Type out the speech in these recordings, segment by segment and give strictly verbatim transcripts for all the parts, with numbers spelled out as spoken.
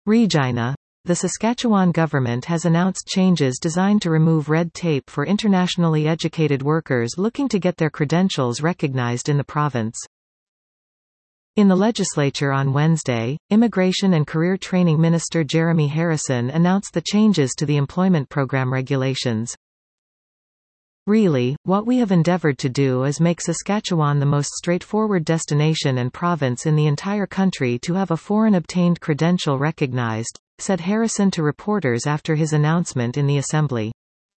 Regina. The Saskatchewan government has announced changes designed to remove red tape for internationally educated workers looking to get their credentials recognized in the province. In the legislature on Wednesday, Immigration and Career Training Minister Jeremy Harrison announced the changes to the employment program regulations. Really, what we have endeavored to do is make Saskatchewan the most straightforward destination and province in the entire country to have a foreign-obtained credential recognized, said Harrison to reporters after his announcement in the Assembly.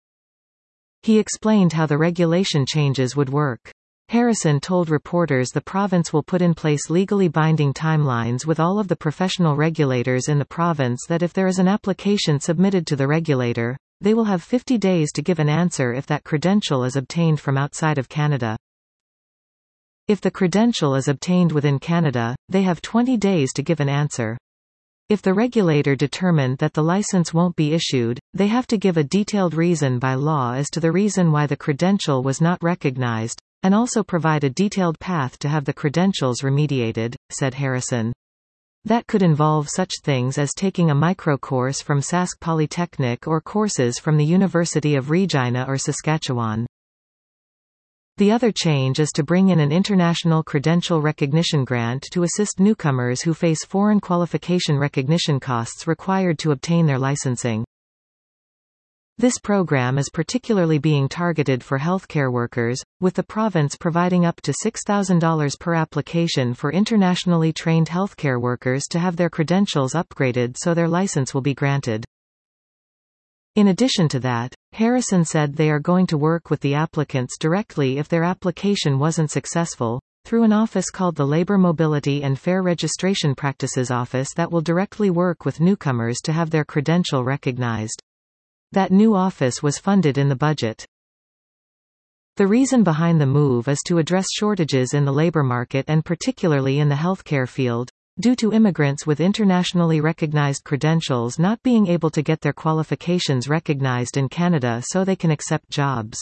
He explained how the regulation changes would work. Harrison told reporters the province will put in place legally binding timelines with all of the professional regulators in the province that if there is an application submitted to the regulator, they will have fifty days to give an answer if that credential is obtained from outside of Canada. If the credential is obtained within Canada, they have twenty days to give an answer. If the regulator determined that the license won't be issued, they have to give a detailed reason by law as to the reason why the credential was not recognized, and also provide a detailed path to have the credentials remediated, said Harrison. That could involve such things as taking a micro course from Sask Polytechnic or courses from the University of Regina or Saskatchewan. The other change is to bring in an international credential recognition grant to assist newcomers who face foreign qualification recognition costs required to obtain their licensing. This program is particularly being targeted for healthcare workers, with the province providing up to six thousand dollars per application for internationally trained healthcare workers to have their credentials upgraded so their license will be granted. In addition to that, Harrison said they are going to work with the applicants directly if their application wasn't successful, through an office called the Labour Mobility and Fair Registration Practices Office that will directly work with newcomers to have their credential recognized. That new office was funded in the budget. The reason behind the move is to address shortages in the labor market and particularly in the healthcare field, due to immigrants with internationally recognized credentials not being able to get their qualifications recognized in Canada so they can accept jobs.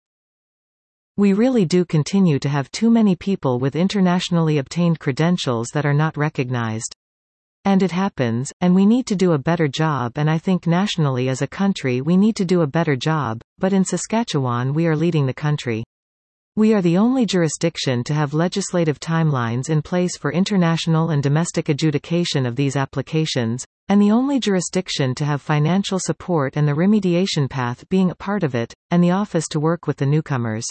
We really do continue to have too many people with internationally obtained credentials that are not recognized. And it happens, and we need to do a better job, and I think nationally as a country we need to do a better job, but in Saskatchewan we are leading the country. We are the only jurisdiction to have legislative timelines in place for international and domestic adjudication of these applications, and the only jurisdiction to have financial support and the remediation path being a part of it, and the office to work with the newcomers.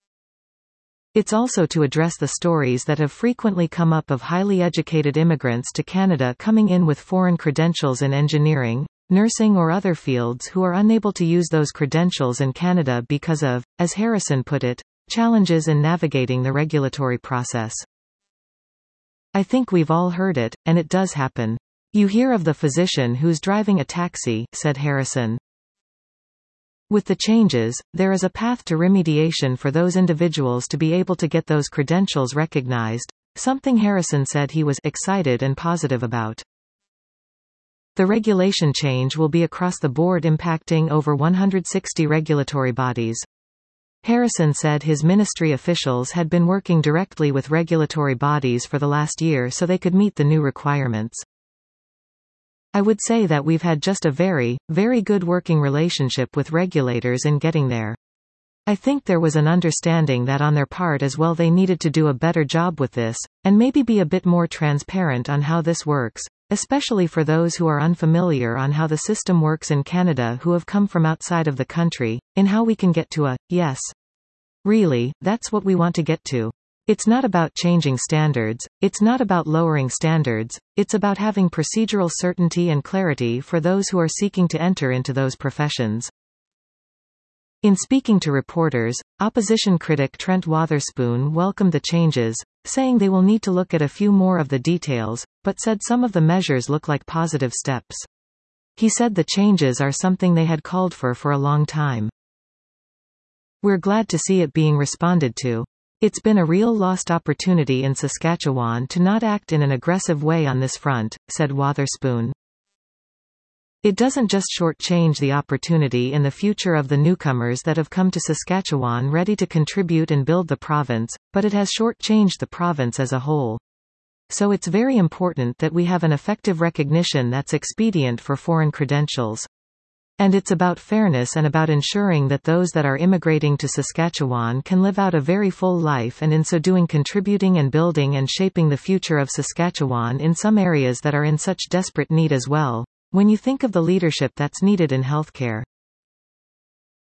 It's also to address the stories that have frequently come up of highly educated immigrants to Canada coming in with foreign credentials in engineering, nursing or other fields who are unable to use those credentials in Canada because of, as Harrison put it, challenges in navigating the regulatory process. I think we've all heard it, and it does happen. You hear of the physician who's driving a taxi, said Harrison. With the changes, there is a path to remediation for those individuals to be able to get those credentials recognized, something Harrison said he was excited and positive about. The regulation change will be across the board, impacting over one hundred sixty regulatory bodies. Harrison said his ministry officials had been working directly with regulatory bodies for the last year so they could meet the new requirements. I would say that we've had just a very, very good working relationship with regulators in getting there. I think there was an understanding that on their part as well they needed to do a better job with this, and maybe be a bit more transparent on how this works, especially for those who are unfamiliar on how the system works in Canada who have come from outside of the country, in how we can get to a, yes. Really, that's what we want to get to. It's not about changing standards, it's not about lowering standards, it's about having procedural certainty and clarity for those who are seeking to enter into those professions. In speaking to reporters, opposition critic Trent Wotherspoon welcomed the changes, saying they will need to look at a few more of the details, but said some of the measures look like positive steps. He said the changes are something they had called for for a long time. We're glad to see it being responded to. It's been a real lost opportunity in Saskatchewan to not act in an aggressive way on this front, said Wotherspoon. It doesn't just shortchange the opportunity in the future of the newcomers that have come to Saskatchewan ready to contribute and build the province, but it has shortchanged the province as a whole. So it's very important that we have an effective recognition that's expedient for foreign credentials. And it's about fairness and about ensuring that those that are immigrating to Saskatchewan can live out a very full life, and in so doing contributing and building and shaping the future of Saskatchewan in some areas that are in such desperate need as well. When you think of the leadership that's needed in healthcare,